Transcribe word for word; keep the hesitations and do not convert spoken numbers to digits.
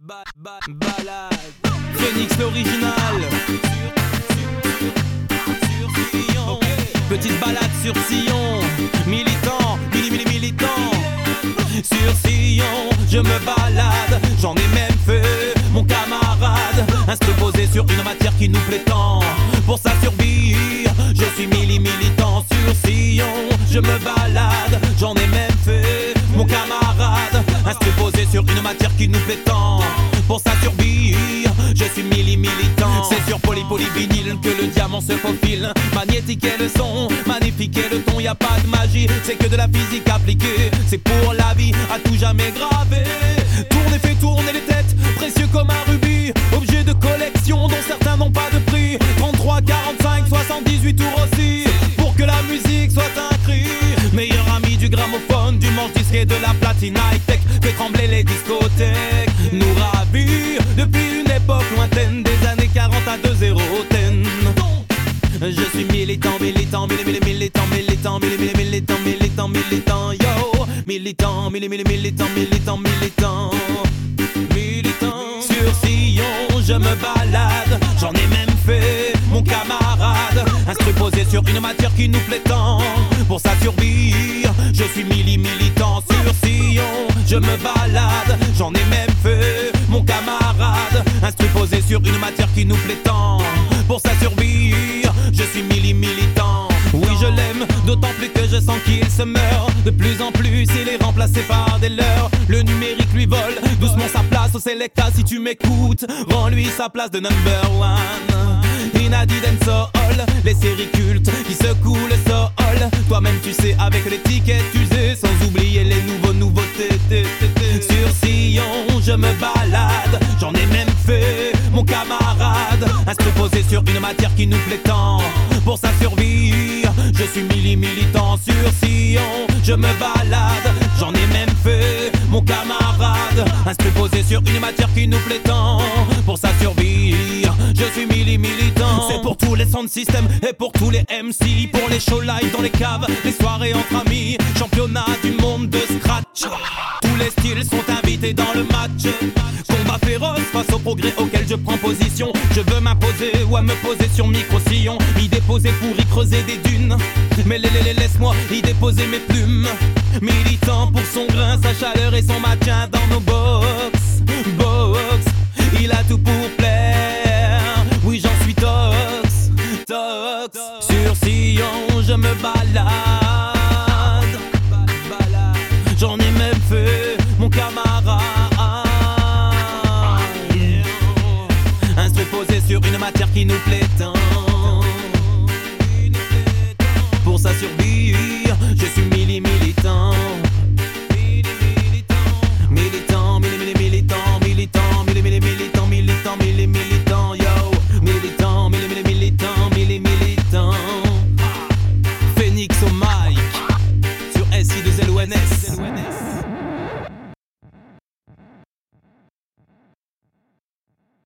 Ba ba balade. Phoenix l'original. Sur, sur, sur Sillon. Okay. Petite balade sur Sillon. Militant, mili mili militant. Sur Sillon, je me balade. J'en ai même fait mon camarade. Inscrit posé sur une matière qui nous plaît tant. Pour sa survie, je suis mili militant. Sur Sillon, je me balade. J'en ai même fait mon camarade. Inscrit posé sur une matière qui nous plaît tant. Pour sa survie, je suis mili militant. C'est sur poly poly vinyle que le diamant se faufile. Magnétique est le son, magnifique est le ton. Y a pas de magie, c'est que de la physique appliquée. C'est pour la vie, à tout jamais gravé. Tourner fait tourner les têtes, précieux comme un rubis. Objet de collection dont certains n'ont pas de prix. Trente-trois, quarante-cinq, soixante-dix-huit tours aussi. Pour que la musique soit un cri. Meilleur ami du gramophone, du manche-disque et de la platine high-tech. Fait trembler les discothèques. Nous ravit depuis une époque lointaine. Des années quarante à deux zéro ten. Je suis militant, militant, mili mili militant, militant, mili mili militant, militant, militant, yo. Militant, mili mili militant, militant, militant, militant. Sur Sillon, je me balade. J'en ai même fait mon camarade. Inscrit posé sur une matière qui nous plaît tant. Pour sa survie, je suis mili militant. Sur Sillon, je me balade. J'en ai même fait mon camarade. Inscrit posé sur une matière qui nous plaît tant. Pour sa survie, je suis mili militant. Oui, je l'aime, d'autant plus que je sens qu'il se meurt. De plus en plus, il est remplacé par des leurs. Le numérique lui vole doucement sa place au Selecta. Si tu m'écoutes, rends-lui sa place de number one. Inadi dancehall, les séries cultes qui secouent le sol. Toi-même tu sais avec l'étiquette usée. Sans oublier les nouveaux nouveautés. Sur Sillon, je me balade. J'en ai même fait mon camarade. Inscrit posé sur une matière qui nous plaît tant. Pour sa survie, je suis mili militant. Sur Sillon, je me balade. J'en ai même fait mon camarade. Inscrit posé sur une matière qui nous plaît tant. Pour sa survie, je suis mili militant. C'est pour tous les sound systems et pour tous les M C. Pour les shows live dans les caves, les soirées entre amis. Championnat du monde de scratch. Tous les styles sont invités dans le match. Combat féroce face au progrès auquel je prends position. Je veux m'imposer ou à me poser sur micro-sillon. Y déposer pour y creuser des dunes. Mais laisse-moi y déposer mes plumes. Militant pour son grain, sa chaleur et son maintien dans nos box. Box, il a tout pour plaire. Oui, j'en suis tox, tox. Sur Sillon, je me balade. J'en ai même fait mon camarade. Instruit posé sur une matière qui nous plaît.